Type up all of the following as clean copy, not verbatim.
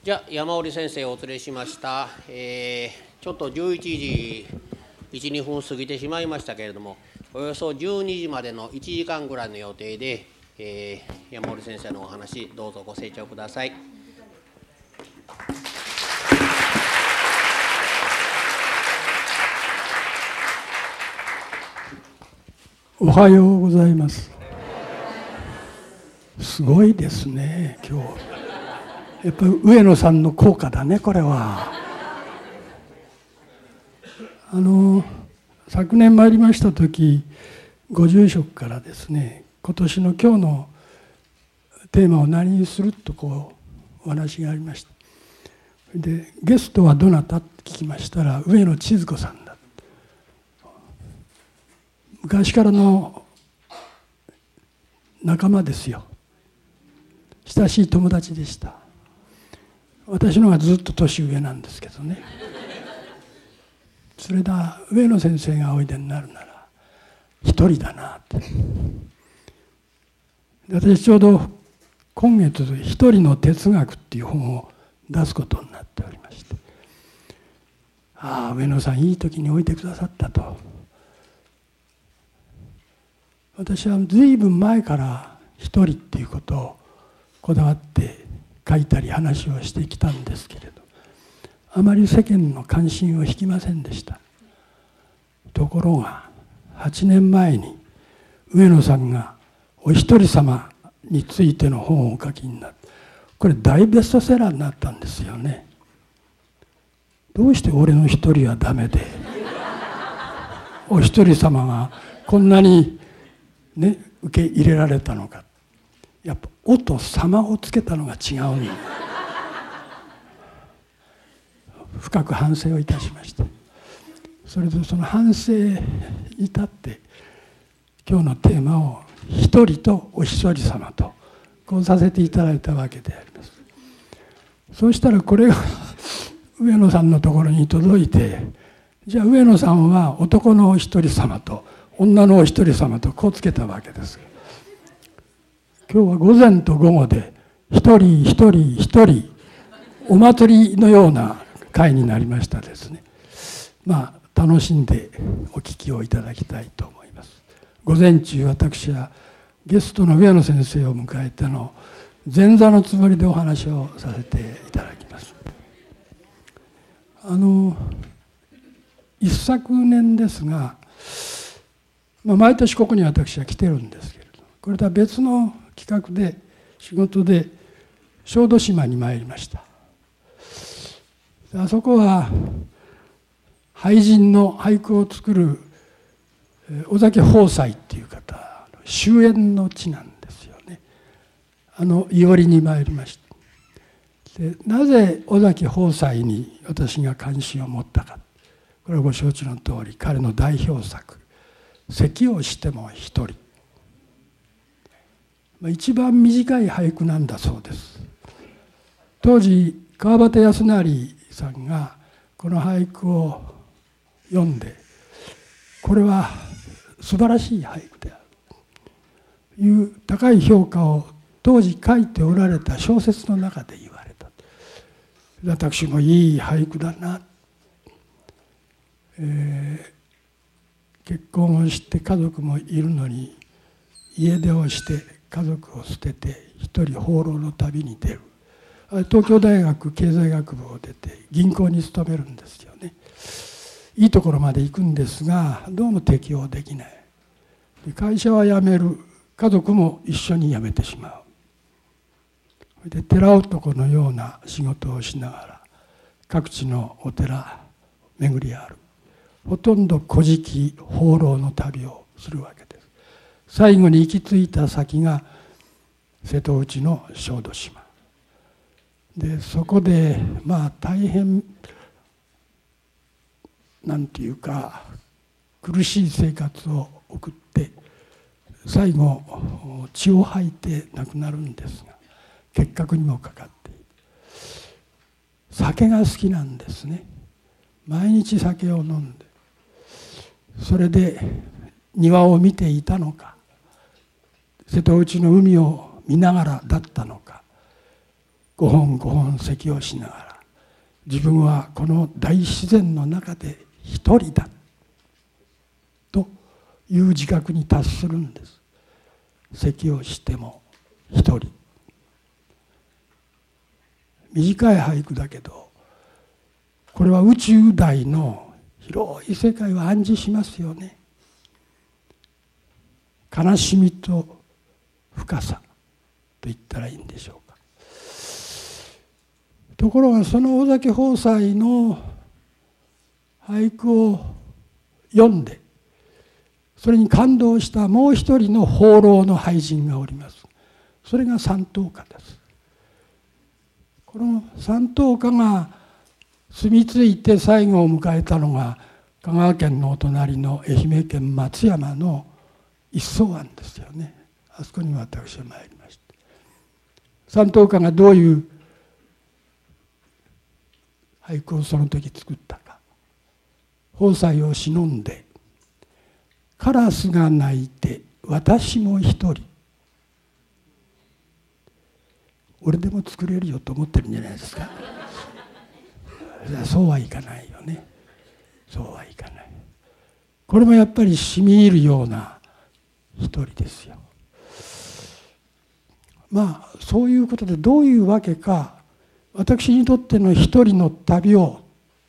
じゃあ山織先生をお連れしました。ちょっと11時1、2分過ぎてしまいましたけれども、およそ12時までの1時間ぐらいの予定で、山織先生のお話どうぞご清聴ください。 おはようございます。すごいですね今日。やっぱり上野さんの効果だねこれは。昨年参りました時、ご住職からですね、今年の今日のテーマを何にするとこうお話がありました。でゲストはどなたって聞きましたら、上野千鶴子さんだ。昔からの仲間ですよ。親しい友達でした。私の方がずっと年上なんですけどね。それだ、上野先生がおいでになるなら一人だなって。私ちょうど今月一人の哲学っていう本を出すことになっておりまして、ああ上野さんいい時においてくださったと。私は随分前から一人っていうことをこだわって書いたり話をしてきたんですけれど、あまり世間の関心を引きませんでした。ところが8年前に上野さんがお一人様についての本をお書きになって、これ大ベストセラーになったんですよね。どうして俺の一人はダメでお一人様がこんなにね受け入れられたのか。やっぱ「お」と「様」をつけたのが違うんだ。深く反省をいたしました。それでその反省に至って今日のテーマを「一人とお一人様」とこうさせていただいたわけであります。そうしたらこれが上野さんのところに届いて、じゃあ上野さんは男のお一人様と女のお一人様とこうつけたわけです。今日は午前と午後で一人一人一人お祭りのような会になりましたですね。まあ楽しんでお聞きをいただきたいと思います。午前中私はゲストの上野先生を迎えての前座のつもりでお話をさせていただきます。一昨年ですが、毎年ここに私は来てるんですけれど、これとは別の企画で仕事で小豆島に参りました。あそこは俳人の俳句を作る尾崎豊斎っていう方終焉の地なんですよね。いおりに参りました。でなぜ尾崎豊斎に私が関心を持ったか、これはご承知の通り彼の代表作「咳をしても一人」、一番短い俳句なんだそうです。当時川端康成さんがこの俳句を読んで、これは素晴らしい俳句であるという高い評価を当時書いておられた小説の中で言われた。私もいい俳句だな、結婚をして家族もいるのに家出をして家族を捨てて一人放浪の旅に出る。東京大学経済学部を出て銀行に勤めるんですよね。いいところまで行くんですがどうも適応できない。会社は辞める、家族も一緒に辞めてしまう。で寺男のような仕事をしながら各地のお寺巡り歩く。ほとんど古事記放浪の旅をするわけです。最後に行き着いた先が瀬戸内の小豆島で、そこで大変なんていうか苦しい生活を送って最後血を吐いて亡くなるんですが、結核にもかかっている。酒が好きなんですね。毎日酒を飲んで、それで庭を見ていたのか、瀬戸内の海を見ながらだったのか、 5本5本咳をしながら、自分はこの大自然の中で一人だという自覚に達するんです。咳をしても一人。短い俳句だけど、これは宇宙大の広い世界を暗示しますよね。悲しみと深さと言ったらいいんでしょうか。ところがその尾崎豊斎の俳句を読んで、それに感動したもう一人の放浪の俳人がおります。それが山東家です。この山東家が住み着いて最後を迎えたのが香川県のお隣の愛媛県松山の一宗庵ですよね。あそこに私は参りました。山東家がどういう俳句をその時作ったか。豊斎を偲んで、カラスが鳴いて私も一人。俺でも作れるよと思ってるんじゃないですか。そうはいかないよね。そうはいかない。これもやっぱり染み入るような一人ですよ。まあそういうことで、どういうわけか私にとっての一人の旅を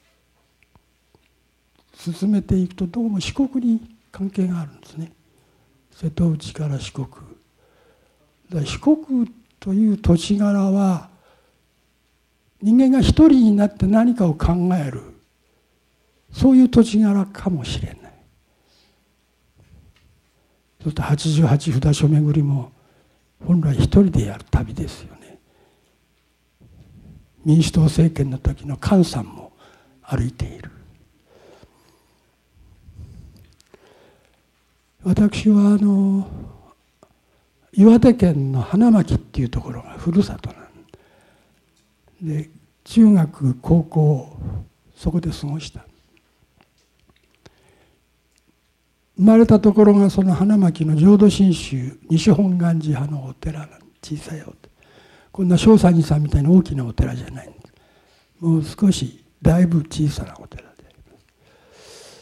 進めていくと、どうも四国に関係があるんですね。瀬戸内から四国。四国という土地柄は人間が一人になって何かを考える、そういう土地柄かもしれない。そうすると88札所巡りも本来一人でやる旅ですよね。民主党政権の時の菅さんも歩いている。私は岩手県の花巻っていうところがふるさとなんで、中学高校そこで過ごした。生まれたところがその花巻の浄土真宗西本願寺派のお寺なん、小さいお寺。こんな正三寺さんみたいな大きなお寺じゃないんです。もう少しだいぶ小さなお寺であります。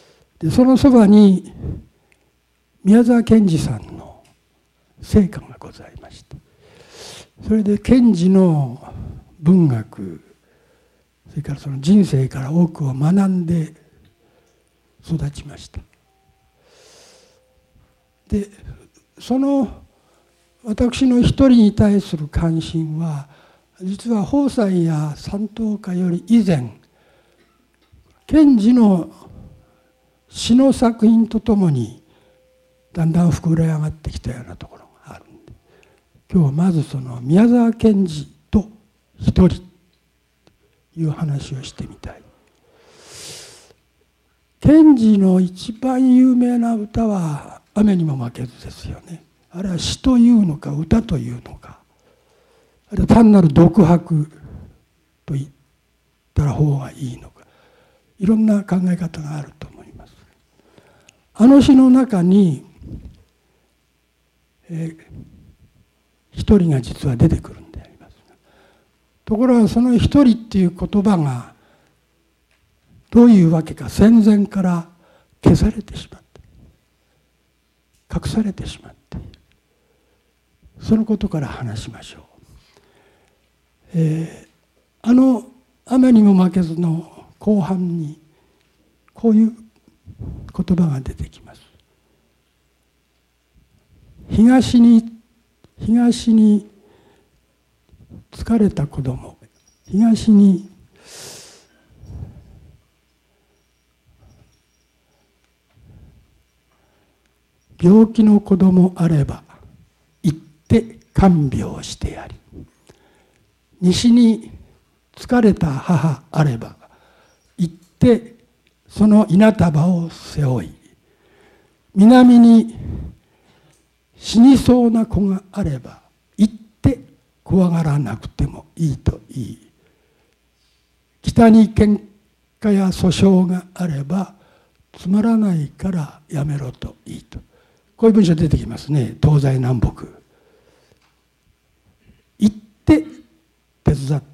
でそのそばに宮沢賢治さんの生家がございまして、それで賢治の文学、それからその人生から多くを学んで育ちました。でその私の一人に対する関心は、実は豊斎や山東家より以前、賢治の詩の作品とともにだんだん膨れ上がってきたようなところがあるんで、今日はまずその宮沢賢治と一人という話をしてみたい。賢治の一番有名な歌は「雨にも負けず」ですよね。あれは詩というのか歌というのか、あれは単なる独白と言ったら方がいいのか、いろんな考え方があると思います。あの詩の中に一人が実は出てくるんであります。ところがその一人っていう言葉がどういうわけか戦前から消されてしまって、隠されてしまっている。そのことから話しましょう。雨にも負けずの後半にこういう言葉が出てきます。東に疲れた子供、東に病気の子供あれば行って看病してやり、西に疲れた母あれば行ってその稲束を背負い、南に死にそうな子があれば行って怖がらなくてもいいと言い、北に喧嘩や訴訟があればつまらないからやめろといいと、こういう文章出てきますね。東西南北行って手伝っ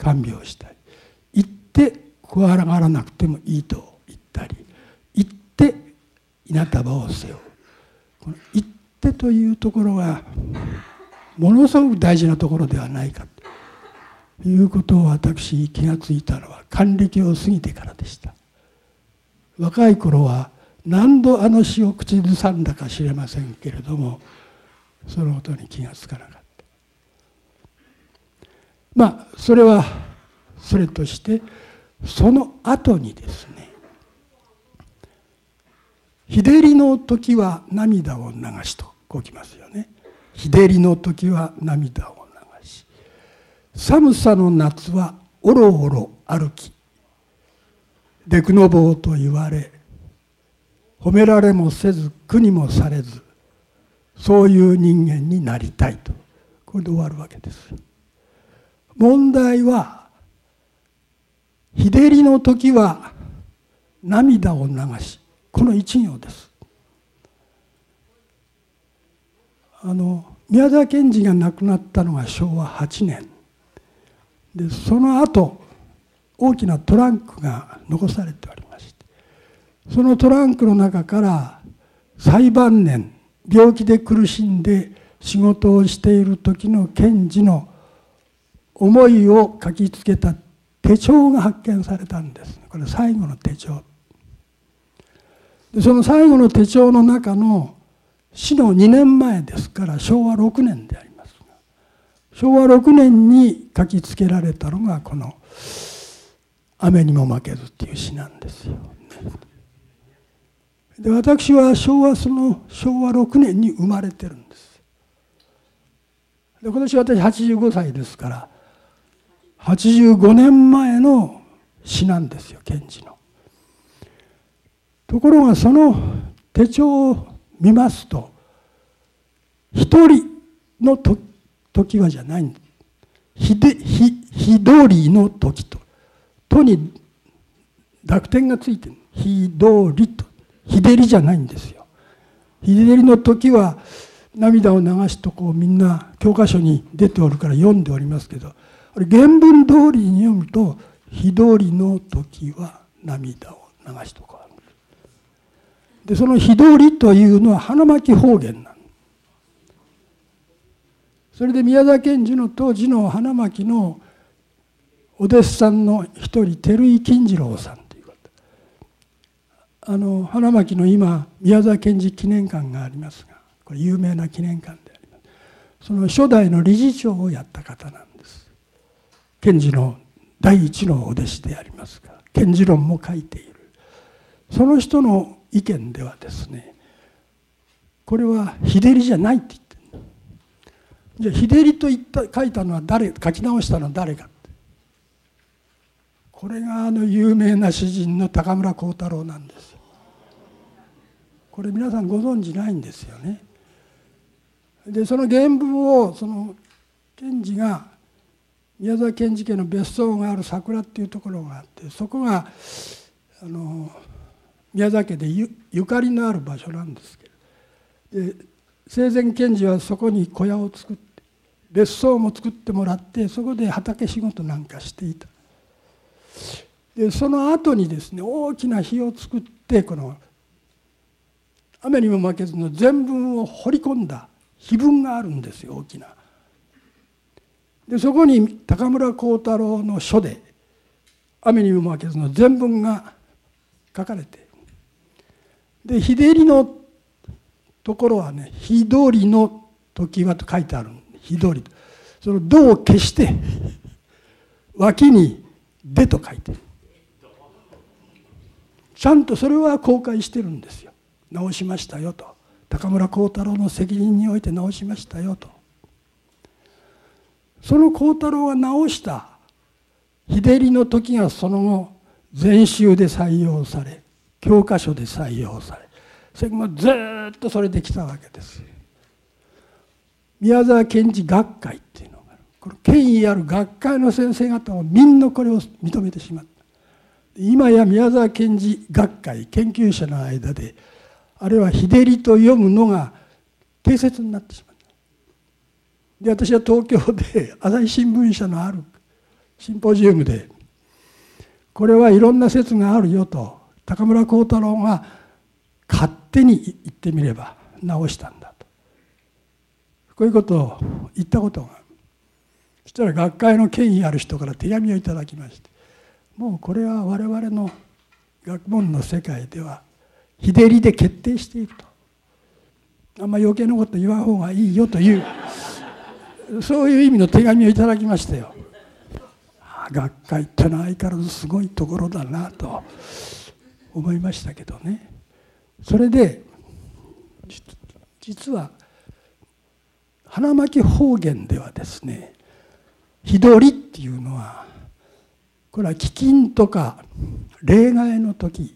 看病したり、行って怖がらなくてもいいと言ったり、行って稲束を背負う、この行ってというところがものすごく大事なところではないかということを私気がついたのは還暦を過ぎてからでした。若い頃は何度あの詩を口ずさんだか知れませんけれども、そのことに気がつかなかった。まあそれはそれとして、その後にですね、日照りの時は涙を流しとこうきますよね。日照りの時は涙を流し、寒さの夏はおろおろ歩き、でくのぼうと言われ、褒められもせず苦にもされず、そういう人間になりたいと、これで終わるわけです。問題は、日照りの時は涙を流し、この一行です。宮沢賢治が亡くなったのが昭和8年で、その後大きなトランクが残されておりまして、そのトランクの中から最晩年病気で苦しんで仕事をしている時の賢治の思いを書きつけた手帳が発見されたんです。これ最後の手帳で、その最後の手帳の中の死の2年前ですから昭和6年でありますが、昭和6年に書きつけられたのがこの「雨にも負けず」っていう詩なんですよ。で、私は昭和6年に生まれてるんです。で、今年私85歳ですから、85年前の詩なんですよ、賢治の。ところがその手帳を見ますと、一人の時はじゃないんです。日照りの時と、とに濁点がついてる。日照りと、日照りじゃないんですよ。日照りの時は涙を流しとこうみんな教科書に出ておるから読んでおりますけど、原文通りに読むと日照りの時は涙を流しとこう。で、その日照りというのは花巻方言なの。それで宮沢賢治の当時の花巻のお弟子さんの一人、照井金次郎さんという方、花巻の今宮沢賢治記念館がありますが、これ有名な記念館であります。その初代の理事長をやった方なんです。賢治の第一のお弟子でありますが、賢治論も書いている。その人の意見ではですね、これは日照りじゃないって言ってる。じゃあ日照りと書いたのは誰、書き直したのは誰か。これが有名な詩人の高村光太郎なんですよ。これ皆さんご存じないんですよね。で、その原文をその賢治が宮沢賢治家の別荘がある桜っていうところがあって、そこが宮沢家で ゆかりのある場所なんですけど、で生前賢治はそこに小屋を作って別荘も作ってもらって、そこで畑仕事なんかしていた。でその後にですね、大きな火を作って、この雨にも負けずの全文を彫り込んだ碑文があるんですよ、大きな。でそこに高村光太郎の書で雨にも負けずの全文が書かれて、で日照りのところはね、日通りの時はと書いてある。日通りと、その度を消して脇にでと書いてる。ちゃんとそれは公開してるんですよ。直しましたよと、高村光太郎の責任において直しましたよと。その光太郎が直した日照りの時がその後全集で採用され、教科書で採用され、それもずっとそれできたわけです。宮沢賢治学会っていうのがある。この権威ある学会の先生方もみんなこれを認めてしまった。今や宮沢賢治学会研究者の間で、あれは日照りと読むのが定説になってしまった。で私は東京で朝日新聞社のあるシンポジウムでこれはいろんな説があるよと高村光太郎が勝手に言ってみれば直したんだと、こういうことを言ったことが、そしたら学会の権威ある人から手紙をいただきまして、もうこれは我々の学問の世界では日照りで決定していると、あんま余計なこと言わん方がいいよというそういう意味の手紙をいただきましたよ。学会ってのは相変わらずすごいところだなと思いましたけどね。それで実は花巻方言ではですね、日取りっていうのはこれは飢饉とか例外の時、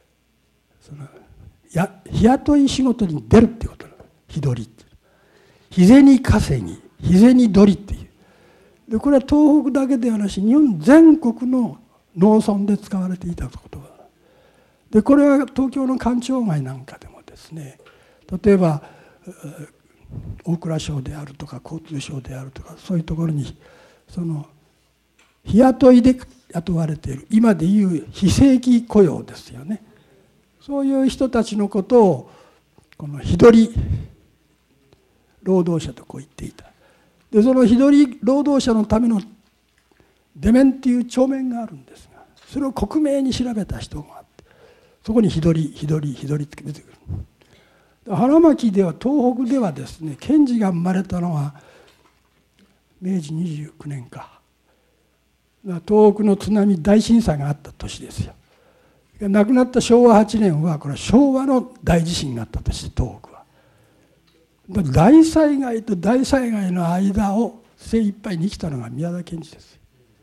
日雇い仕事に出るっていうことなの。日取りって日銭稼ぎ、日銭取りっていう。でこれは東北だけではなし日本全国の農村で使われていた言葉で、これは東京の官庁街なんかでもですね、例えば大蔵省であるとか交通省であるとか、そういうところにその日雇いで雇われている、今でいう非正規雇用ですよね。そういう人たちのことをこの日取り労働者とこう言っていた。でその日取り労働者のための出面っていう帳面があるんですが、それを克明に調べた人があって、そこに日取り日取り日取りって出てくる。花巻では東北ではですね、賢治が生まれたのは明治29年か、東北の津波大震災があった年ですよ。亡くなった昭和8年はこれは昭和の大地震があった年で、東北は大災害と大災害の間を精一杯に生きたのが宮田賢治です。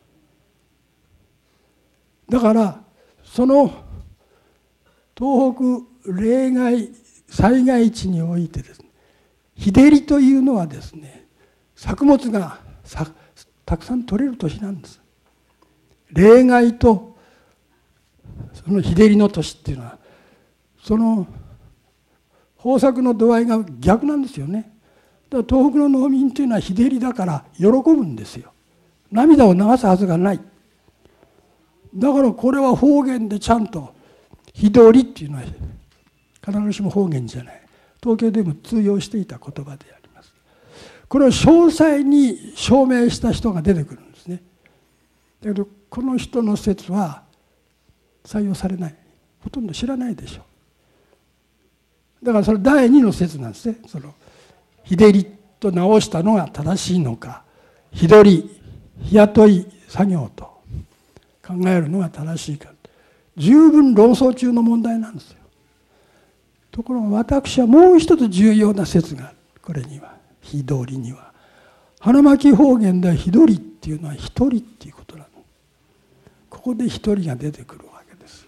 だからその東北例外災害地においてですね、日照りというのはですね、作物がたくさん取れる年なんです。例外とその日照りの年っていうのはその豊作の度合いが逆なんですよね。だから東北の農民というのは日照りだから喜ぶんですよ。涙を流すはずがない。だからこれは方言でちゃんと日取りっていうのは必ずしも方言じゃない、東京でも通用していた言葉であります。これを詳細に証明した人が出てくるんですね。だけどこの人の説は採用されない、ほとんど知らないでしょう。だからそれ第二の説なんですね。その日照りと直したのが正しいのか、日取り日雇い作業と考えるのが正しいか、十分論争中の問題なんですよ。ところが私はもう一つ重要な説がある。これには日取りには花巻方言では日取りっていうのは一人っていうことなの。ここで一人が出てくるわけです。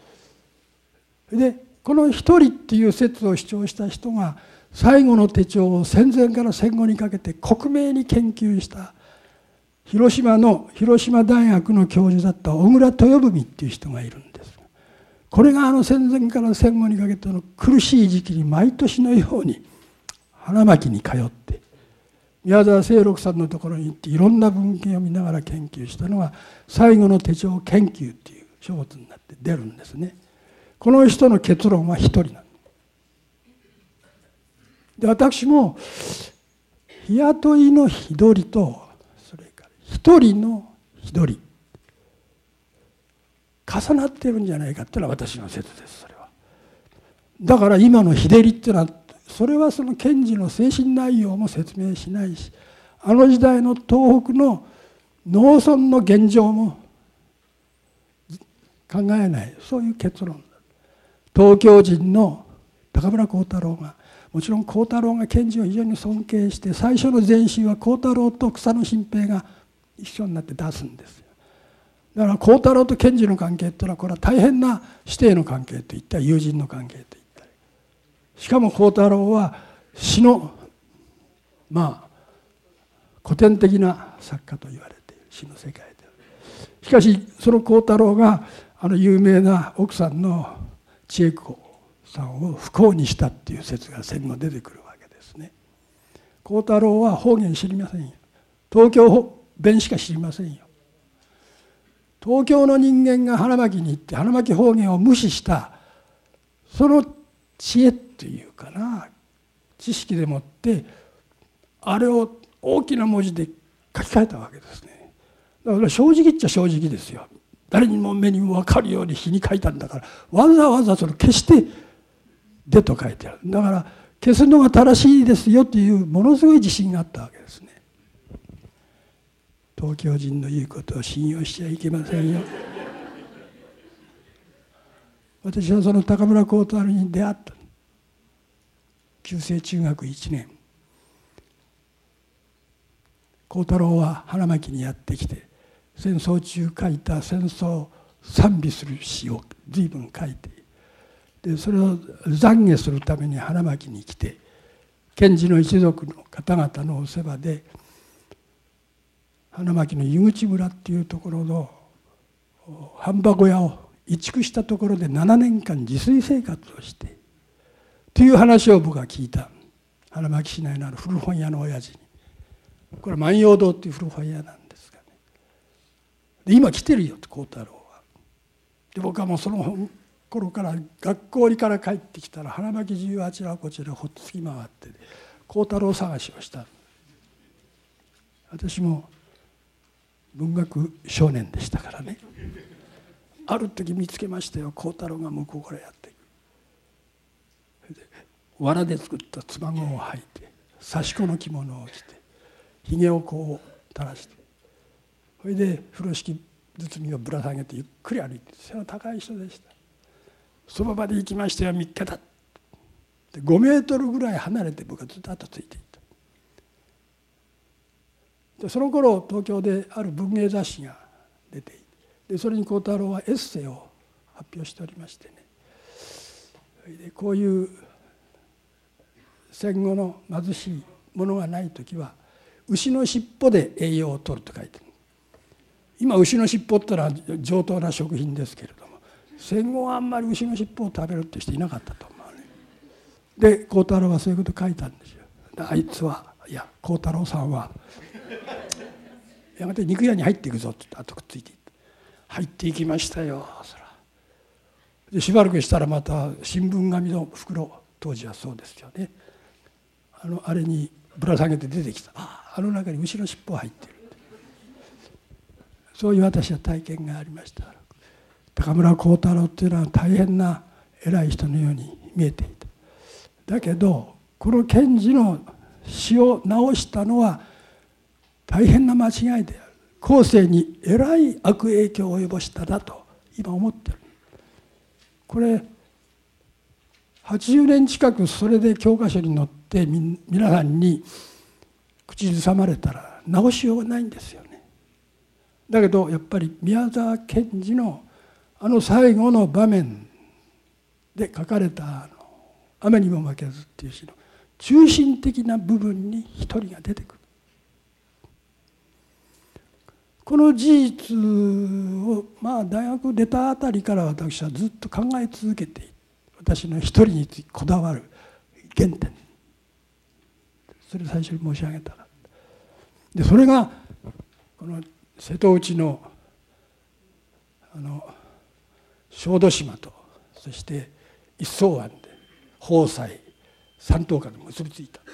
でこの一人っていう説を主張した人が最後の手帳を戦前から戦後にかけて克明に研究した広島大学の教授だった小倉豊文っていう人がいるんです。これが戦前から戦後にかけての苦しい時期に毎年のように花巻に通って宮沢清六さんのところに行っていろんな文献を見ながら研究したのが最後の手帳研究っていう書物になって出るんですね。この人の結論は一人なので、私も日雇いの日取りとそれから一人の日取り重なってるんじゃないかっていうのは私の説です。それはだから今の日照りっていうのはそれはその賢治の精神内容も説明しないし、あの時代の東北の農村の現状も考えない、そういう結論。東京人の高村光太郎が、もちろん光太郎が賢治を非常に尊敬して最初の全集は光太郎と草野新平が一緒になって出すんですよ。だから光太郎と賢治の関係っていうのはこれは大変な師弟の関係と言ったり友人の関係と言ったり、しかも光太郎は詩の古典的な作家と言われている詩の世界で、しかしその光太郎が有名な奥さんの千恵子さんを不幸にしたっていう説が戦後出てくるわけですね。光太郎は方言知りませんよ。東京弁しか知りませんよ。 東京の人間が花巻に行って花巻方言を無視したその知恵というかな、知識でもってあれを大きな文字で書き換えたわけですね。だから正直っちゃ正直ですよ。誰にも目にも分かるように日に書いたんだから、わざわざそれ消して「で」と書いてある。だから消すのが正しいですよというものすごい自信があったわけですね。東京人の言うことを信用しちゃいけませんよ。私はその高村光太郎に出会った。旧制中学1年、光太郎は花巻にやってきて戦争中書いた戦争を賛美する詩を随分書いて、でそれを懺悔するために花巻に来て、賢治の一族の方々のお世話で花巻の湯口村っていうところの飯場小屋を移築したところで7年間自炊生活をしてという話を僕は聞いた。花巻市内のある古本屋の親父に。これは万葉堂っていう古本屋なんですがね。で今来てるよと光太郎は。で僕はもうその頃から学校から帰ってきたら花巻中あちらこちらほっつき回って光太郎探しをした。私も文学少年でしたからね。ある時見つけましたよ。光太郎が向こうからやってくる。藁で作ったつばごを履いて刺し子の着物を着てひげをこう垂らして、それで風呂敷包みをぶら下げてゆっくり歩いて、背の高い人でした。その場で行きましたよ、3日だ。で5メートルぐらい離れて僕はずっと後ついていった。でその頃東京である文芸雑誌が出ていて、でそれに光太郎はエッセイを発表しておりましてね、でこういう戦後の貧しいものがない時は牛の尻尾で栄養を取ると書いてる。今牛の尻尾ってのは上等な食品ですけれども、戦後はあんまり牛の尻尾を食べるって人いなかったと思うね。で光太郎はそういうこと書いたんですよ。あいつはいや光太郎さんはやがて肉屋に入っていくぞって言って後くっついていった。入っていきましたよ。そらでしばらくしたらまた新聞紙の袋、当時はそうですよね、あれにぶら下げて出てきた。あの中に牛の尻尾が入っている。そういう私は体験がありました。高村光太郎っていうのは大変な偉い人のように見えていた。だけどこの賢治の詩を直したのは大変な間違いである。後世にえらい悪影響を及ぼしただと今思ってる。これ80年近くそれで教科書に載って皆さんに口ずさまれたら直しようがないんですよね。だけどやっぱり宮沢賢治の最後の場面で書かれた「雨にも負けず」っていう詩の中心的な部分に一人が出てくる。この事実を大学出たあたりから私はずっと考え続けている。私の一人についてこだわる原点、それを最初に申し上げたら、でそれがこの瀬戸内の小豆島とそして一艘湾で豊西三島間で結びついた。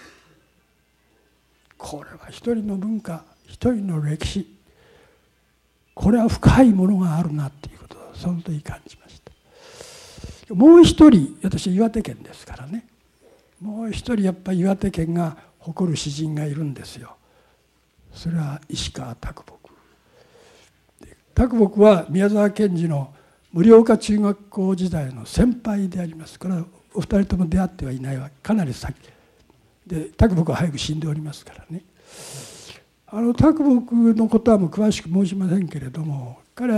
これは一人の文化、一人の歴史、これは深いものがあるなっていうことをその時感じました。もう一人、私は岩手県ですからね、もう一人やっぱり岩手県が誇る詩人がいるんですよ。それは石川啄木。啄木は宮沢賢治の盛岡中学校時代の先輩であります。これはお二人とも出会ってはいないわ、かなり先で、啄木は早く死んでおりますからね。啄木のことはもう詳しく申しませんけれども、彼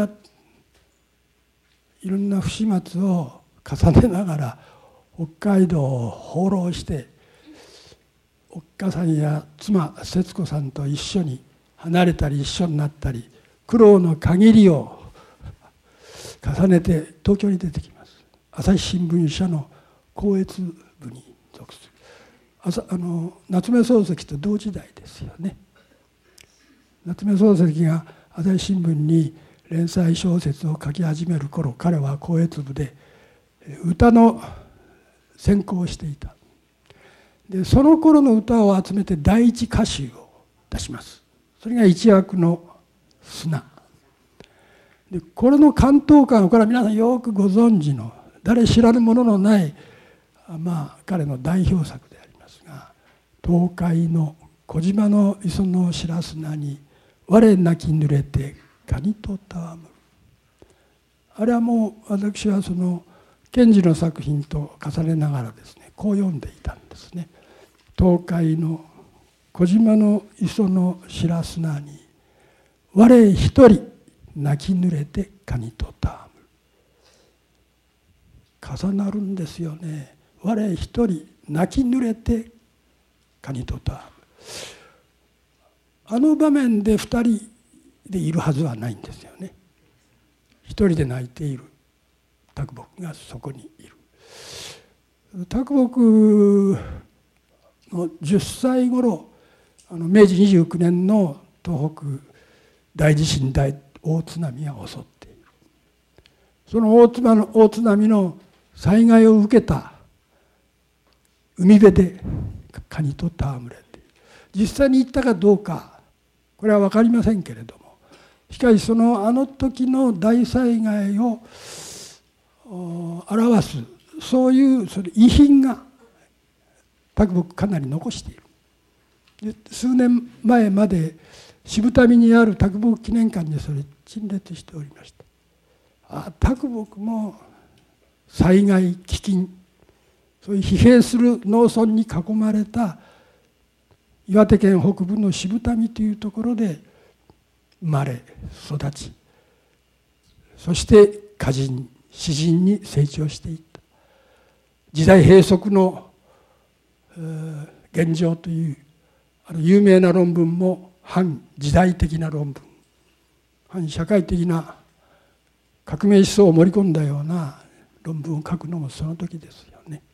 はいろんな不始末を重ねながら北海道を放浪して、おっかさんや妻節子さんと一緒に離れたり一緒になったり、苦労の限りを重ねて東京に出てきます。朝日新聞社の校閲部に属する夏目漱石と同時代ですよね。夏目漱石が朝日新聞に連載小説を書き始める頃、彼は光悦部で歌の専攻をしていた。でその頃の歌を集めて第一歌集を出します。それが一躍の砂で、これの関東感はこれは皆さんよくご存知の、誰知らぬもののない、彼の代表作でありますが、東海の小島の磯の白砂に我泣き濡れてカニと戯る。あれはもう私はその賢治の作品と重ねながらですね、こう読んでいたんですね。東海の小島の磯の白砂に我一人泣き濡れてカニと戯る。重なるんですよね。我一人泣き濡れてカニと戯る。あの場面で二人でいるはずはないんですよね。一人で泣いている啄木がそこにいる。啄木の10歳頃、明治29年の東北大地震大津波が襲っている。その大津波の災害を受けた海辺でカニと戯れている。実際に行ったかどうかこれは分かりませんけれども、しかしあの時の大災害を表すそういう遺品が啄木かなり残している。で数年前まで渋谷にある啄木記念館にそれ陳列しておりました。啄木も災害飢饉、そういう疲弊する農村に囲まれた岩手県北部の渋谷というところで生まれ育ち、そして歌人詩人に成長していった。時代閉塞の現状という有名な論文も反時代的な論文、反社会的な革命思想を盛り込んだような論文を書くのもその時ですよね。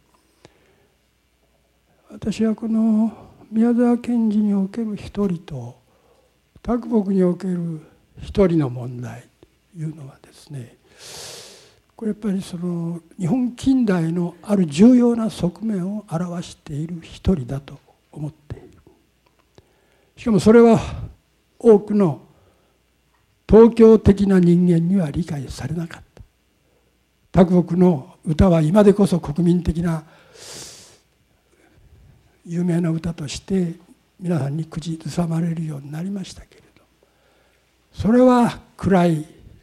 私はこの宮沢賢治における一人と啄木における一人の問題というのはですね、これやっぱり日本近代のある重要な側面を表している一人だと思っている。しかもそれは多くの東京的な人間には理解されなかった。啄木の歌は今でこそ国民的な有名な歌として皆さんに口ずさまれるようになりましたけれど、それは暗い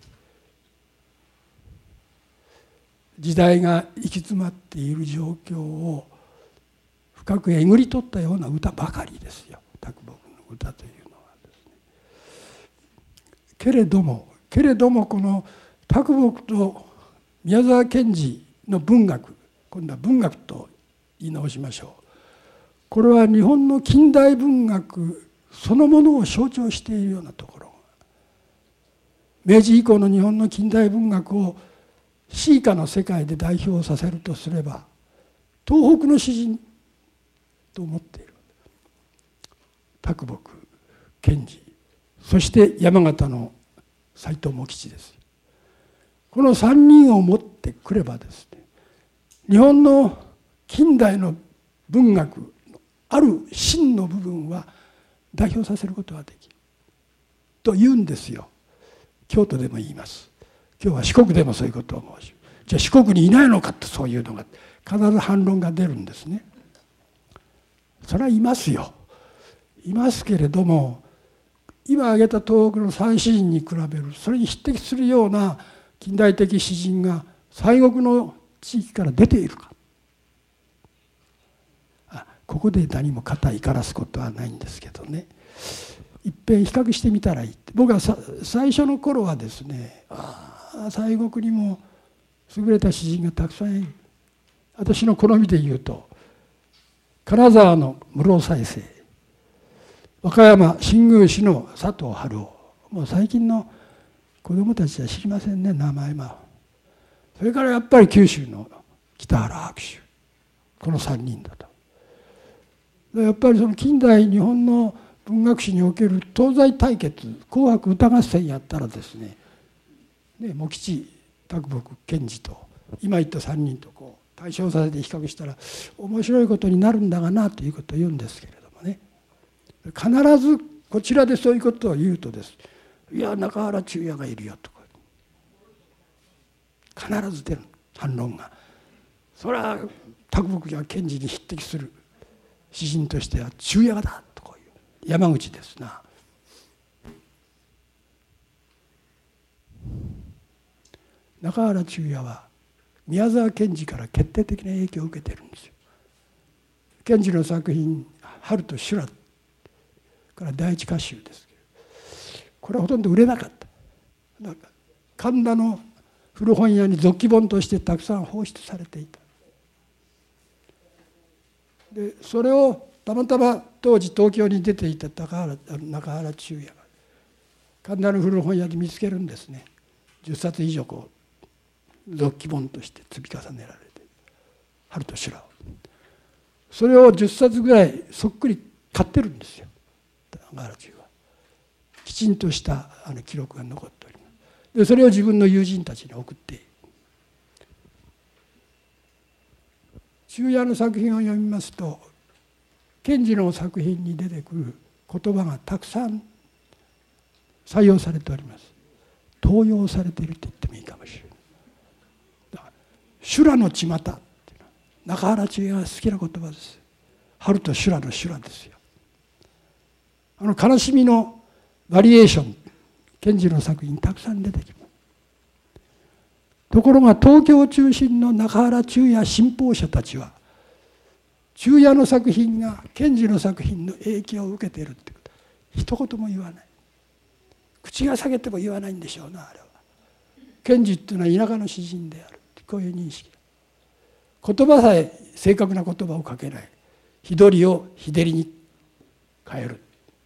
時代が行き詰まっている状況を深くえぐり取ったような歌ばかりですよ、啄木の歌というのはですね。けれどもこの啄木と宮沢賢治の文学、今度は文学と言い直しましょう。これは日本の近代文学そのものを象徴しているようなところ。明治以降の日本の近代文学を詩歌の世界で代表させるとすれば、東北の詩人と思っている。啄木、賢治、そして山形の斎藤茂吉です。この3人を持ってくればですね、日本の近代の文学のある真の部分は代表させることができると言うんですよ。京都でも言います。今日は四国でもそういうことを申し、じゃあ四国にいないのかと、そういうのが必ず反論が出るんですね。それはいますよ、いますけれども、今挙げた東北の三詩人に比べるそれに匹敵するような近代的詩人が西国の地域から出ているか。ここで何も肩怒らすことはないんですけどね、いっぺん比較してみたらいいって。僕は最初の頃はですね、西国にも優れた詩人がたくさんいる。私の好みで言うと金沢の室生犀星、和歌山新宮市の佐藤春夫、もう最近の子どもたちは知りませんね、名前は。それからやっぱり九州の北原白秋、この3人だと。やっぱりその近代日本の文学史における東西対決、紅白歌合戦やったらですね、 ね、茂吉卓木賢治と今言った3人とこう対照させて比較したら面白いことになるんだがなということを言うんですけれどもね、必ずこちらでそういうことを言うとです、いや中原中也がいるよとか必ず出る反論が。それは卓木や賢治に匹敵する詩人としては中也だとこういう山口ですな。中原中也は宮沢賢治から決定的な影響を受けているんですよ。賢治の作品「春と修羅」から第一歌集ですけど、これはほとんど売れなかった。神田の古本屋に続記本としてたくさん放出されていた。でそれをたまたま当時東京に出ていた中原中也が神田の古本屋で見つけるんですね。10冊以上こう続記本として積み重ねられて「春と修羅」をそれを10冊ぐらいそっくり買ってるんですよ中原中也は。きちんとした記録が残っております。でそれを自分の友人たちに送って中也の作品を読みますと賢治の作品に出てくる言葉がたくさん採用されております。盗用されていると言ってもいいかもしれない。修羅の巷っていうのは中原中也が好きな言葉です。春と修羅の修羅ですよ。悲しみのバリエーション賢治の作品たくさん出てきます。ところが東京中心の中原中也信奉者たちは中也の作品が賢治の作品の影響を受けているってこと一言も言わない。口が裂けても言わないんでしょうな。あれは賢治っていうのは田舎の詩人であるこういう認識。言葉さえ正確な言葉をかけない。日取りを日照りに変える、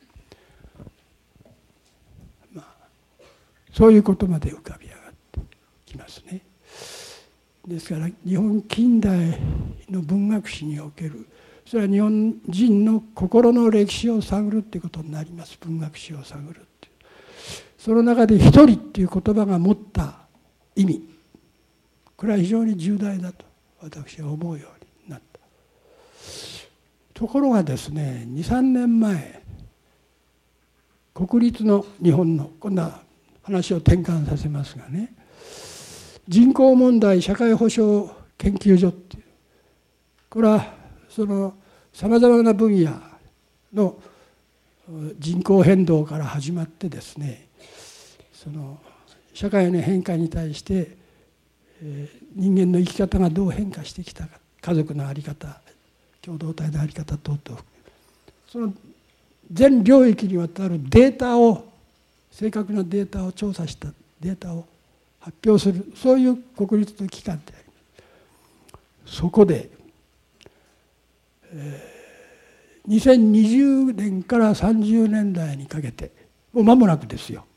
そういうことまで浮かび上がってきますね。ですから日本近代の文学史におけるそれは日本人の心の歴史を探るっていうことになります。文学史を探るっていうその中で一人っていう言葉が持った意味、これは非常に重大だと私は思うようになった。ところがですね、2、3年前国立の日本のこんな話を転換させますがね、人口問題社会保障研究所っていうこれはそのさまざまな分野の人口変動から始まってですね、その社会の変化に対して人間の生き方がどう変化してきたか、家族の在り方、共同体の在り方等々、その全領域にわたるデータを、正確なデータを調査したデータを発表する、そういう国立の機関であります。そこで、2020年から30年代にかけてもう間もなくですよ、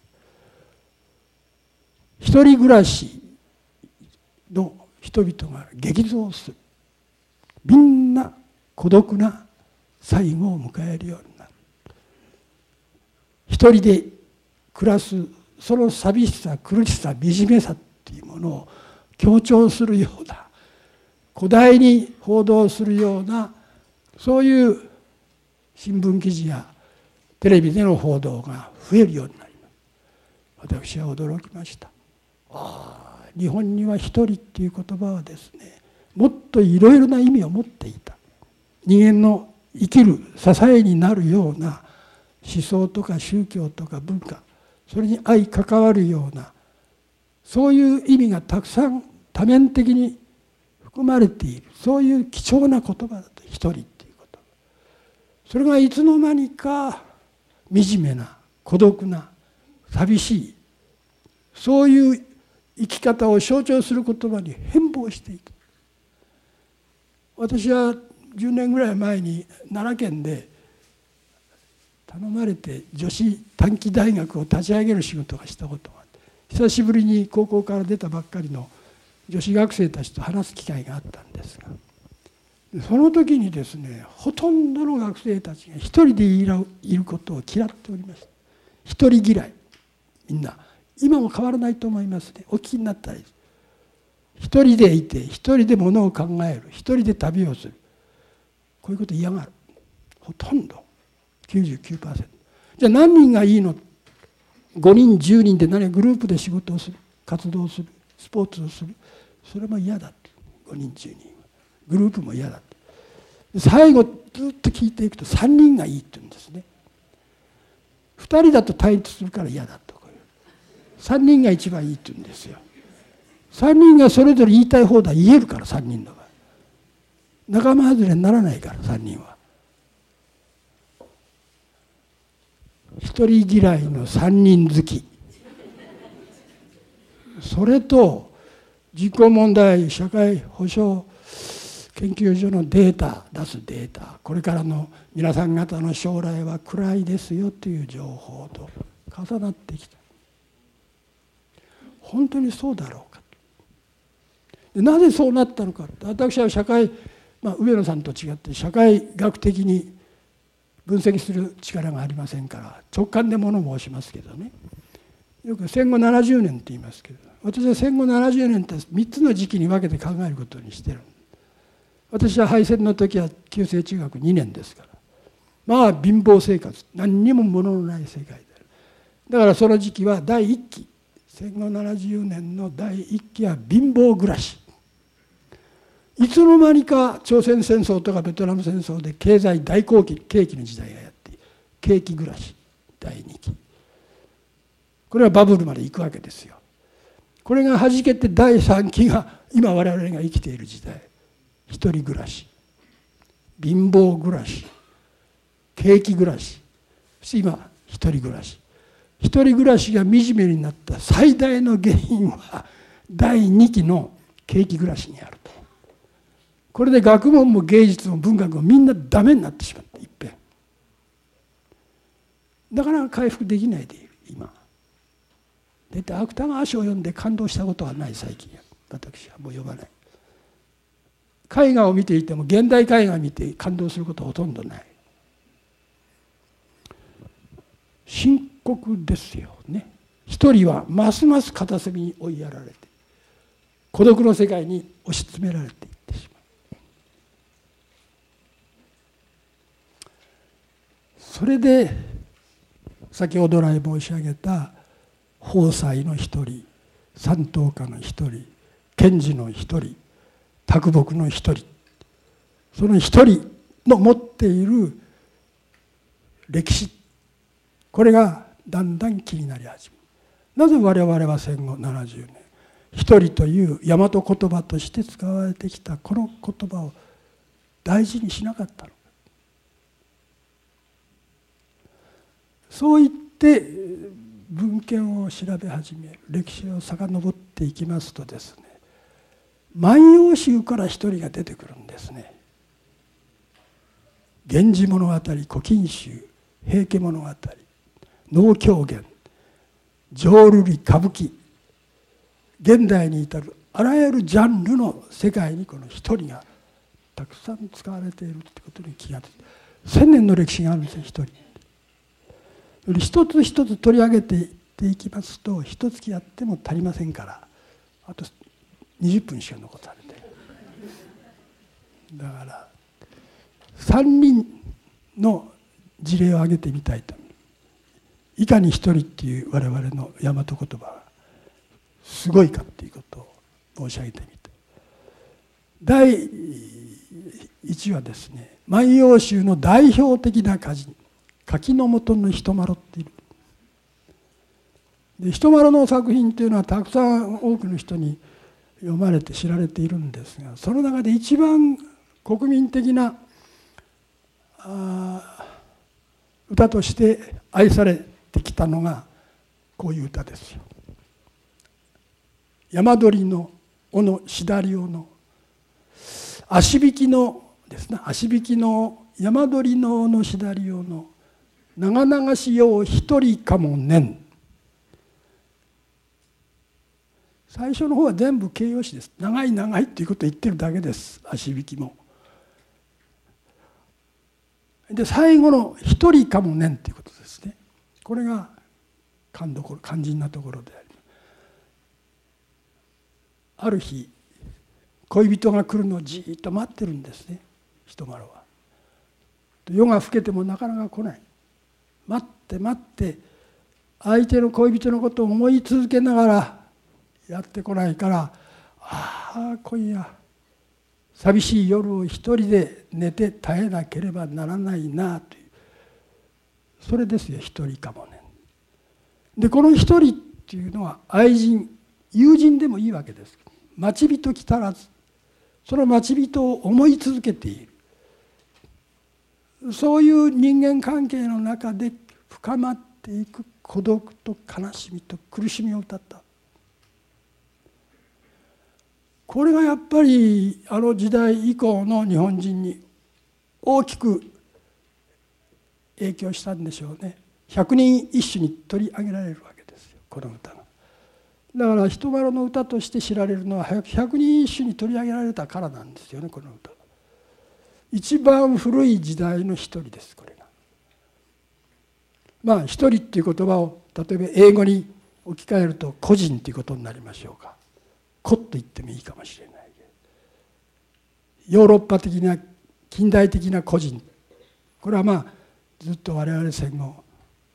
一人暮らしの人々が激増する。みんな孤独な最後を迎えるようになる。一人で暮らすその寂しさ、苦しさ、惨めさっていうものを強調するような、誇大に報道するような、そういう新聞記事やテレビでの報道が増えるようになります。私は驚きました。日本には一人っていう言葉はですね、もっといろいろな意味を持っていた。人間の生きる支えになるような思想とか宗教とか文化、それに相関わるような、そういう意味がたくさん多面的に含まれている、そういう貴重な言葉だと、一人っていうこと。それがいつの間にか惨めな、孤独な、寂しい、そういう生き方を象徴する言葉に変貌していく。私は10年ぐらい前に奈良県で頼まれて女子短期大学を立ち上げる仕事がしたことがあって、久しぶりに高校から出たばっかりの女子学生たちと話す機会があったんですが、その時にですね、ほとんどの学生たちが一人でいることを嫌っておりました。一人嫌い、みんな今も変わらないと思いますね。お聞きになったらいいです。一人でいて、一人でものを考える、一人で旅をする、こういうこと嫌がる。ほとんど 99%。じゃあ何人がいいの？5人10人で何かグループで仕事をする、活動をする、スポーツをする、それも嫌だって。5人10人グループも嫌だって。最後ずっと聞いていくと3人がいいって言うんですね。2人だと対立するから嫌だと。3人が一番いいって言うんですよ。3人がそれぞれ言いたい放題言えるから、3人の場合仲間外れにならないから。3人は一人嫌いの3人好き、それと自己問題社会保障研究所のデータ出すデータ、これからの皆さん方の将来は暗いですよという情報と重なってきた。本当にそうだろうか。なぜそうなったのか。私は社会、上野さんと違って社会学的に分析する力がありませんから直感で物申しますけどね。よく戦後70年って言いますけど、私は戦後70年って3つの時期に分けて考えることにしてる。私は敗戦の時は旧制中学2年ですから、貧乏生活、何にも物のない世界である。だからその時期は第1期、戦後70年の第1期は貧乏暮らし。いつの間にか朝鮮戦争とかベトナム戦争で経済大景気の時代がやって景気暮らし第2期、これはバブルまで行くわけですよ。これがはじけて第3期が今我々が生きている時代、一人暮らし、貧乏暮らし、景気暮らし、そして今一人暮らし。一人暮らしが惨めになった最大の原因は第2期の景気暮らしにあると。これで学問も芸術も文学もみんなダメになってしまった。いっぺんだから回復できないでいる今。で芥川賞を読んで感動したことはない。最近私はもう読まない。絵画を見ていても現代絵画を見て感動することはほとんどない。深刻ですよね。一人はますます片隅に追いやられて孤独の世界に押し詰められていってしまう。それで先ほど来申し上げた法斎の一人、山東家の一人、賢治の一人、啄木の一人、その一人の持っている歴史、これがだんだん気になり始める。なぜ我々は戦後70年一人という大和言葉として使われてきたこの言葉を大事にしなかったのか。そう言って文献を調べ始める、歴史を遡っていきますとですね、万葉集から一人が出てくるんですね。源氏物語、古今集、平家物語、能狂言、浄瑠璃、歌舞伎、現代に至るあらゆるジャンルの世界にこの一人がたくさん使われているということに気がついて、1000年の歴史があるんですよ。一人一つ一つ取り上げていっていきますと一月やっても足りませんから、あと20分しか残されて、だから3人の事例を挙げてみたいと。いかに一人っていう我々の大和言葉がすごいかっていうことを申し上げてみた。第1はですね、万葉集の代表的な歌人、柿の本の人麻呂っている。で人麻呂の作品っていうのはたくさん多くの人に読まれて知られているんですが、その中で一番国民的な歌として愛されてきたのがこういう歌ですよ。山鳥の尾のしだりおの足引きのですね、足引きの山鳥の尾のしだりおの長々しよう一人かもねん。最初の方は全部形容詞です。長い長いっていうことを言ってるだけです。足引きも。で最後の一人かもねんっていうことですね。これが肝心なところであります。ある日恋人が来るのをじっと待ってるんですね、人丸は。夜が更けてもなかなか来ない。待って待って相手の恋人のことを思い続けながらやってこないから、ああ今夜寂しい夜を一人で寝て耐えなければならないなという、それですよ一人かもね。でこの一人っていうのは愛人友人でもいいわけです。待ち人来たらず、その待ち人を思い続けている、そういう人間関係の中で深まっていく孤独と悲しみと苦しみを歌った。これがやっぱりあの時代以降の日本人に大きく影響したんでしょうね。百人一首に取り上げられるわけですよ、この歌が。だから人丸の歌として知られるのは百人一首に取り上げられたからなんですよね、この歌。一番古い時代の一人です、これが。まあ一人っていう言葉を例えば英語に置き換えると個人っていうことになりましょうか。個と言ってもいいかもしれない。ヨーロッパ的な近代的な個人、これはまあずっと我々戦後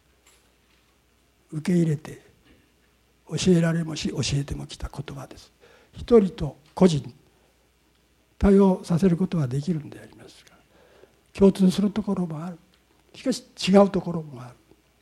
受け入れて教えられもし教えてもきた言葉です。一人と個人対応させることはできるんでありますが、共通するところもある、しかし違うところもある。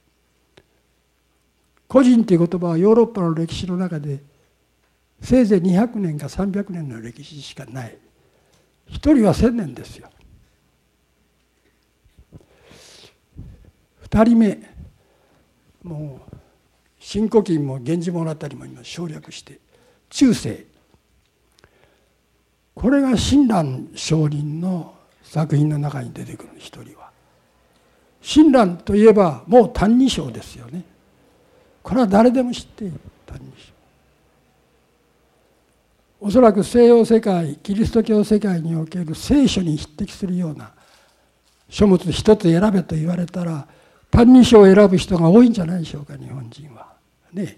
個人という言葉はヨーロッパの歴史の中でせいぜい200年か300年の歴史しかない。一人は1000年ですよ。2人目、もう新古今も源氏物語も今省略して中世、これが親鸞上人の作品の中に出てくる一人は、親鸞といえばもう「歎異抄」ですよね。これは誰でも知っている「歎異抄」。おそらく西洋世界キリスト教世界における聖書に匹敵するような書物一つ選べと言われたら「歎異抄」を選ぶ人が多いんじゃないでしょうか、日本人はね。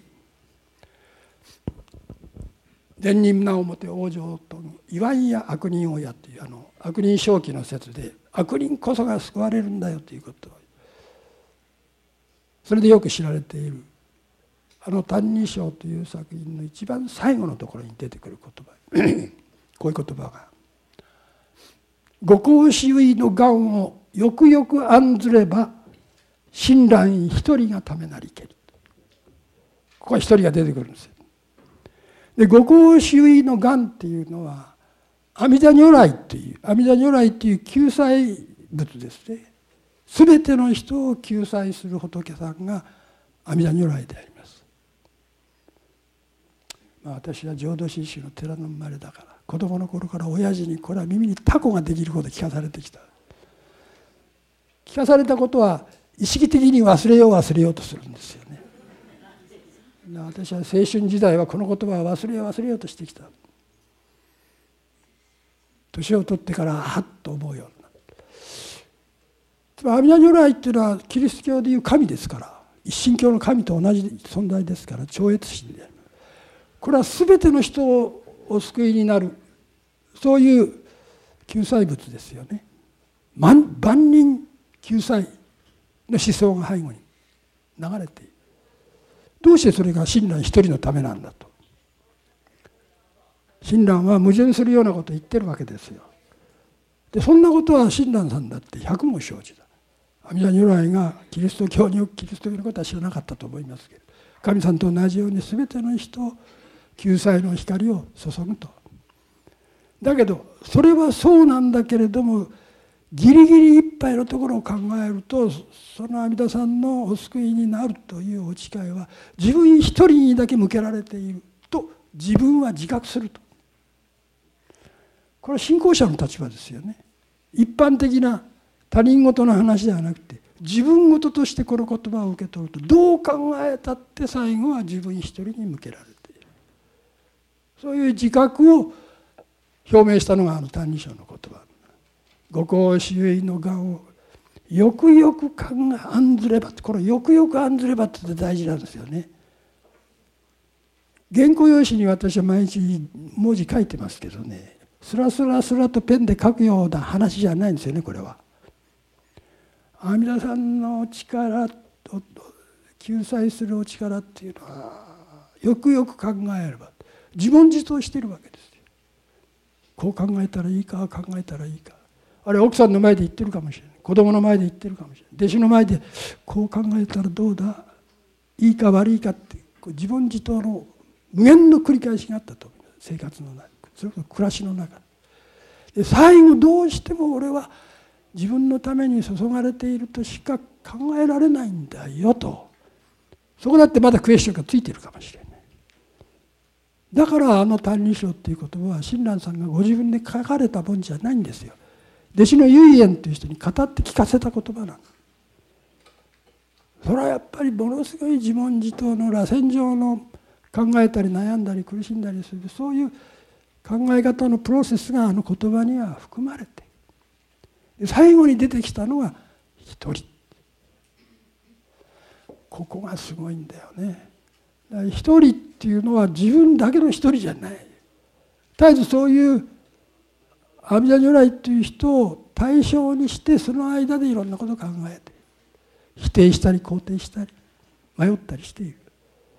善人なおもて往生と言わんや悪人をやという悪人正気の説で、悪人こそが救われるんだよということを、それでよく知られている「歎異抄」という作品の一番最後のところに出てくる言葉こういう言葉が「五行四唯の願をよくよく案ずれば親鸞一人がためなりけり」、ここは一人が出てくるんですよ。で五行四唯の願っていうのは阿弥陀如来っていう救済仏ですね。すべての人を救済する仏さんが阿弥陀如来であります。私は浄土真宗の寺の生まれだから、子供の頃から親父にこれは耳にタコができるほど聞かされてきた。聞かされたことは意識的に忘れようとするんですよね。私は青春時代はこの言葉を忘れようとしてきた。年を取ってからはっと思うようになった。阿弥陀如来っていうのはキリスト教でいう神ですから、一神教の神と同じ存在ですから、超越神である。これは全ての人をお救いになる、そういう救済物ですよね。万人救済の思想が背後に流れている。どうしてそれが親鸞一人のためなんだと。親鸞は矛盾するようなことを言ってるわけですよ。でそんなことは親鸞さんだって百も承知だ。阿弥陀如来がキリスト教のことは知らなかったと思いますけど、神さんと同じように全ての人を救済の光を注ぐと。だけどそれはそうなんだけれども、ギリギリいっぱいのところを考えると、その阿弥陀さんのお救いになるというお誓いは自分一人にだけ向けられていると自分は自覚すると。これは信仰者の立場ですよね。一般的な他人事の話ではなくて、自分事としてこの言葉を受け取ると、どう考えたって最後は自分一人に向けられている。そういう自覚を表明したのが「歎異抄」の言葉。五行四唯の願をよくよく案ずれば、これよくよく案ずればって大事なんですよね。原稿用紙に私は毎日文字書いてますけどね、スラスラスラとペンで書くような話じゃないんですよね。これは阿弥陀さんの力を救済するお力っていうのはよくよく考えれば自問自答しているわけですよ。こう考えたらいいか、考えたらいいか、あれ奥さんの前で言ってるかもしれない、子供の前で言ってるかもしれない、弟子の前でこう考えたらどうだ、いいか悪いかって自問自答の無限の繰り返しがあったと思います。生活の中、それこそ暮らしの中で、最後どうしても俺は自分のために注がれているとしか考えられないんだよと、そこだってまだクエスチョンがついているかもしれない。だから「歎異抄」っていう言葉は親鸞さんがご自分で書かれたもんじゃないんですよ。弟子の唯円という人に語って聞かせた言葉なんです。それはやっぱりものすごい自問自答の螺旋状の考えたり悩んだり苦しんだりする、そういう考え方のプロセスが言葉には含まれて、最後に出てきたのが一人。ここがすごいんだよね。だから一人っていうのは自分だけの一人じゃない。絶えずそういう阿弥陀如来という人を対象にして、その間でいろんなことを考えて否定したり肯定したり迷ったりしている。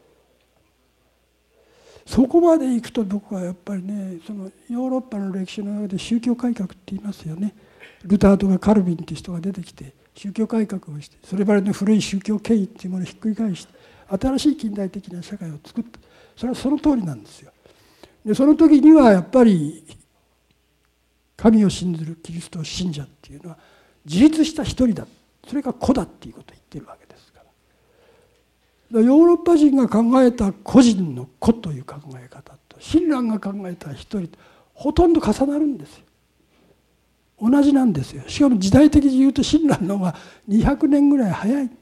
そこまでいくと僕はやっぱりね、そのヨーロッパの歴史の中で宗教改革って言いますよね。ルターとかカルビンっていう人が出てきて宗教改革をして、それまでの古い宗教権威っていうものをひっくり返して新しい近代的な社会を作った。それはその通りなんですよ。でその時にはやっぱり神を信ずるキリスト信者っていうのは自立した一人だ、それが子だっていうことを言ってるわけですから。ヨーロッパ人が考えた個人の子という考え方と親鸞が考えた一人とほとんど重なるんですよ。同じなんですよ。しかも時代的に言うと親鸞の方が200年ぐらい早い。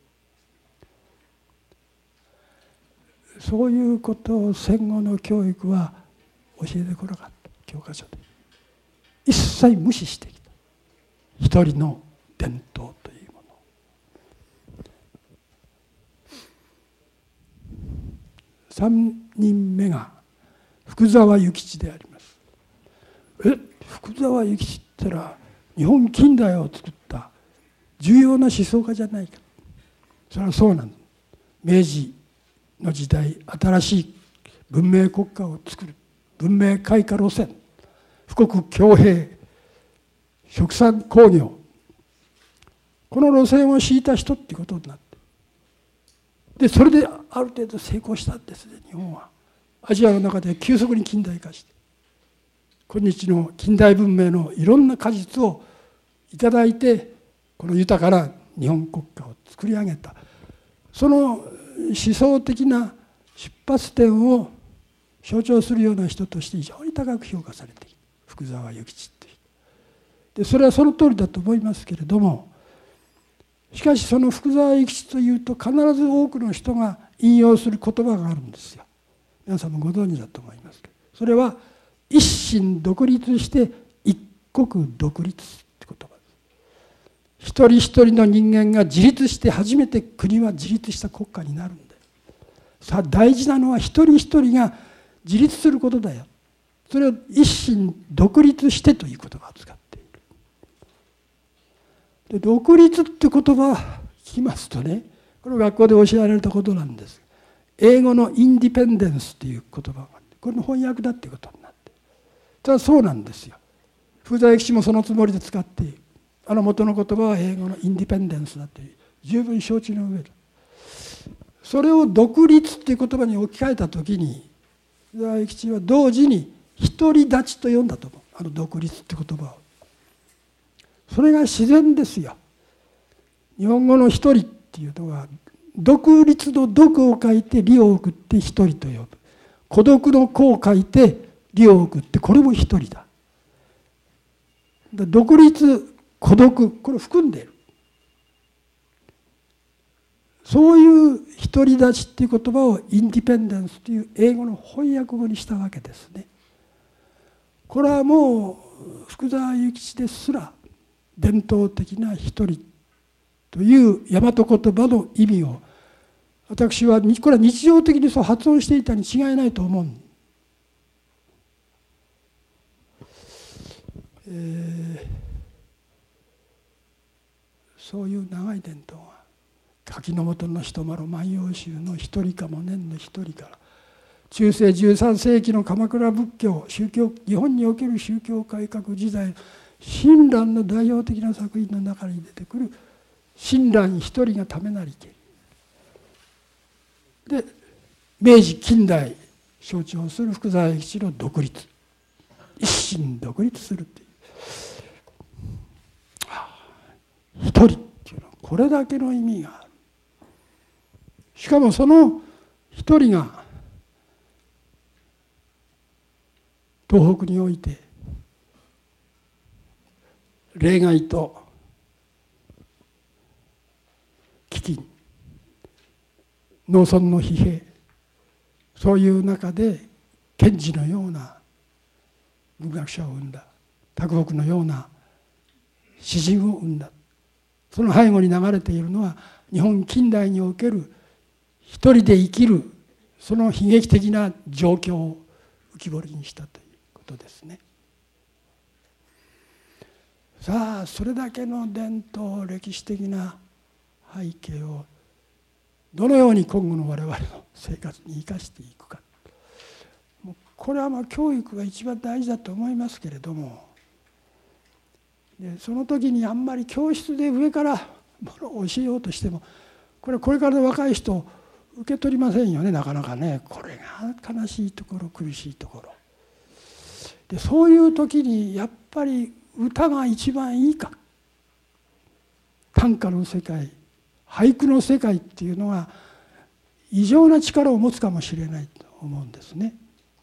そういうことを戦後の教育は教えてこなかった。教科書で一切無視してきた一人の伝統というもの。3人目が福沢諭吉であります。福沢諭吉ってのは日本近代を作った重要な思想家じゃないか。それはそうなんです。明治の時代、新しい文明国家を作る文明開化路線、富国強兵、殖産工業、この路線を敷いた人っていうことになって、でそれである程度成功したんですね。日本はアジアの中で急速に近代化して、今日の近代文明のいろんな果実をいただいて、この豊かな日本国家を作り上げた。その思想的な出発点を象徴するような人として非常に高く評価されている福沢諭吉っていう人で、それはその通りだと思いますけれども、しかしその福沢諭吉というと必ず多くの人が引用する言葉があるんですよ。皆さんもご存知だと思いますけど、それは一心独立して一国独立って言葉です。一人一人の人間が自立して初めて国は自立した国家になるんだよ。さあ大事なのは一人一人が自立することだよ。それを一心独立してという言葉を使っている。で独立って言葉を聞きますとね、これ学校で教えられたことなんです。英語のインディペンデンスっていう言葉があって、これの翻訳だっていうことになって、ただそうなんですよ。福沢諭吉もそのつもりで使っている。元の言葉は英語のインディペンデンスだという十分承知の上で、それを独立っていう言葉に置き換えた時に福沢諭吉は同時に独り立ちと呼んだと思う。独立って言葉を。それが自然ですよ。日本語の一人っていうのは独立の独を書いて利を送って一人と呼ぶ。孤独の孤を書いて利を送って、これも一人だ。独立、孤独、これを含んでいる。そういう独り立ちっていう言葉をインディペンデンスという英語の翻訳語にしたわけですね。これはもう福沢諭吉ですら伝統的な一人っという大和言葉の意味を私はこれは日常的にそう発音していたに違いないと思う。そういう長い伝統が柿の本の人まろ万葉集の一人かも年の一人から中世13世紀の鎌倉仏教宗教日本における宗教改革時代親鸞の代表的な作品の中に出てくる親鸞一人がためなりけで明治近代象徴する福沢諭吉の独立一心独立するっていう一人っていうのはこれだけの意味がある。しかもその一人が東北において冷害と飢饉農村の疲弊そういう中で賢治のような文学者を生んだ啄木のような詩人を生んだ。その背後に流れているのは日本近代における一人で生きるその悲劇的な状況を浮き彫りにしたということですね。さあそれだけの伝統歴史的な背景をどのように今後の我々の生活に生かしていくか、もうこれは教育が一番大事だと思いますけれども、でその時にあんまり教室で上からものを教えようとしてもこれからの若い人受け取りませんよね、なかなかね。これが悲しいところ苦しいところで、そういう時にやっぱり歌が一番いいか、短歌の世界俳句の世界っていうのは異常な力を持つかもしれないと思うんですね。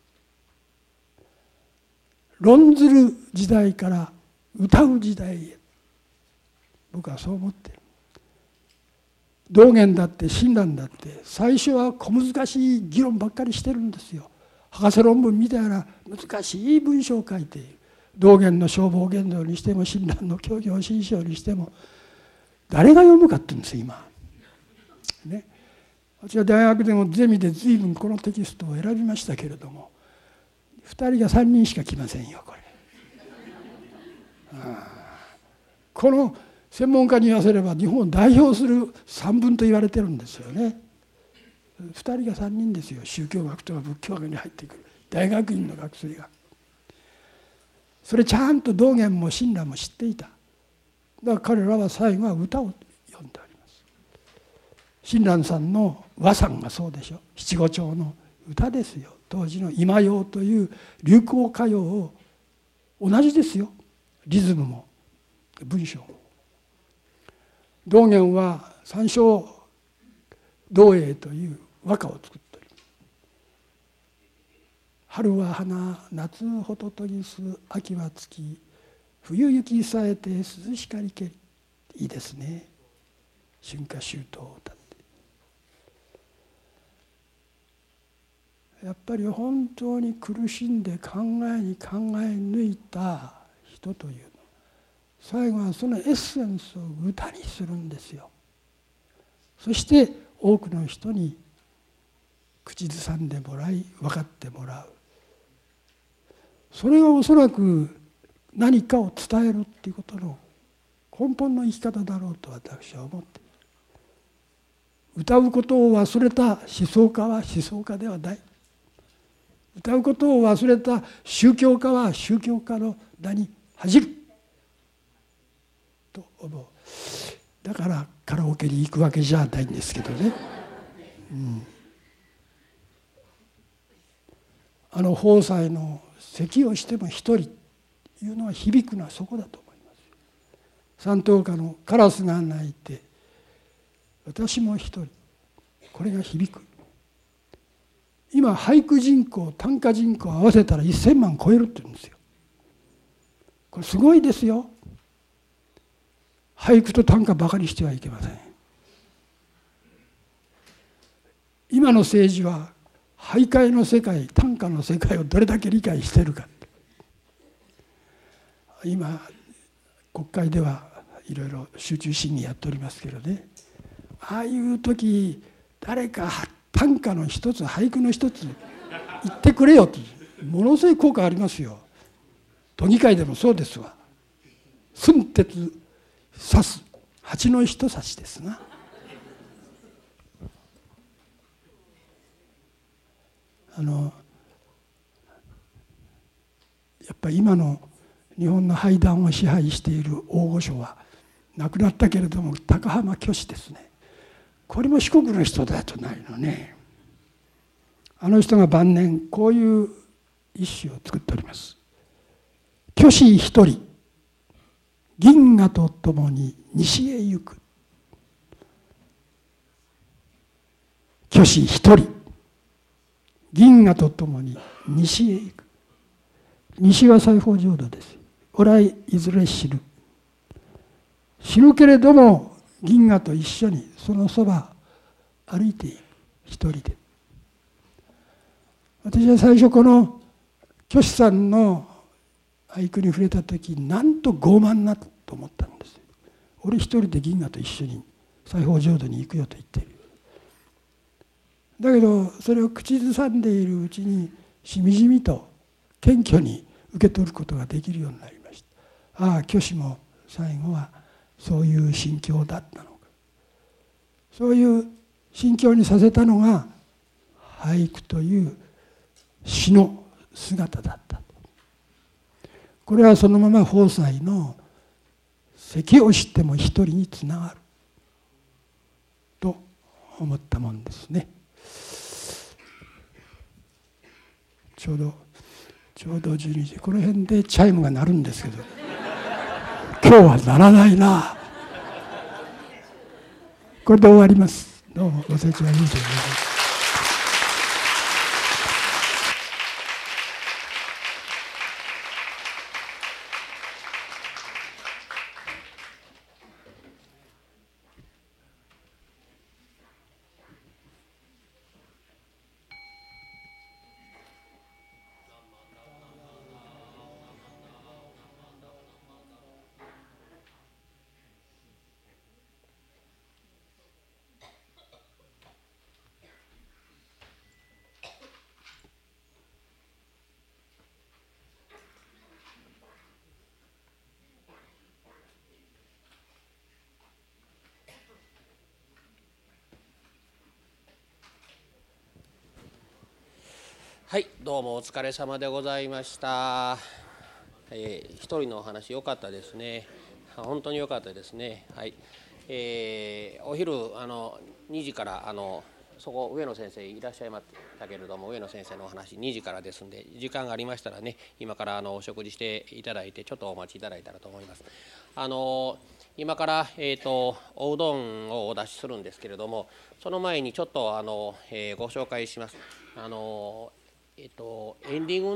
論ずる時代から歌う時代へ、僕はそう思っている。道元だって親鸞だって最初は小難しい議論ばっかりしてるんですよ。博士論文みたいな難しい文章を書いている。道元の正法言動にしても親鸞の教行信証にしても誰が読むかって言うんですよ今ね。私は大学でもゼミで随分このテキストを選びましたけれども2人が3人しか来ませんよこれ。この専門家に言わせれば日本を代表する散文と言われてるんですよね。2人が3人ですよ。宗教学とか仏教学に入ってくる大学院の学生が。それちゃんと道元も親鸞も知っていた。だから彼らは最後は歌を詠んでおります。親鸞さんの和讃がそうでしょ。七五調の歌ですよ。当時の今謡という流行歌謡を同じですよ。リズムも文章も。道元は三唱道永という和歌を作っております。春は花、夏ホトトギス、秋は月、冬雪さえて涼しかりけり。いいですね。春夏秋冬を歌って、やっぱり本当に苦しんで考えに考え抜いた人というのは最後はそのエッセンスを歌にするんですよ。そして多くの人に口ずさんでもらい分かってもらう。それがおそらく何かを伝えるっていうことの根本の生き方だろうと私は思っている。歌うことを忘れた思想家は思想家ではない。歌うことを忘れた宗教家は宗教家の名に恥じると思う。だからカラオケに行くわけじゃないんですけどね。法祭の席をしても一人いうのは響くのはそこだと思います。山頭火のカラスが鳴いて私も一人、これが響く。今俳句人口短歌人口合わせたら1000万超えるって言うんですよ。これすごいですよ。俳句と短歌ばかりしてはいけません。今の政治は俳諧の世界短歌の世界をどれだけ理解しているか。今国会ではいろいろ集中審議やっておりますけどね、ああいう時誰か短歌の一つ俳句の一つ言ってくれよと、ものすごい効果ありますよ。都議会でもそうですわ。寸鉄刺す蜂の一刺しですな。やっぱり今の日本の俳壇を支配している大御所は亡くなったけれども高浜虚子ですね。これも四国の人だとないのね。あの人が晩年こういう一首を作っております。虚子一人銀河とともに西へ行く。虚子一人銀河とともに西へ行く。西は西方浄土です。俺はいずれ死ぬ。死ぬけれども銀河と一緒にそのそば歩いていく、一人で。私は最初この虚子さんの俳句に触れた時、なんと傲慢なと思ったんです。俺一人で銀河と一緒に西方浄土に行くよと言っている。だけどそれを口ずさんでいるうちにしみじみと謙虚に受け取ることができるようになりました。ああ、虚子も最後はそういう心境だったのか。そういう心境にさせたのが俳句という詩の姿だったと。これはそのまま方塞の咳を知っても一人につながると思ったもんですね。ちょうど12時、この辺でチャイムが鳴るんですけど今日は鳴らないな。これで終わります。どうもご清聴ありがとうございます。 はい、どうもお疲れ様でございました。一人のお話良かったですね。本当に良かったですね。はい。お昼2時からそこ上野先生いらっしゃいましたけれども、上野先生のお話2時からですんで、時間がありましたらね、今からお食事していただいてちょっとお待ちいただいたらと思います。今からおうどんをお出しするんですけれども、その前にちょっとご紹介します。エンディング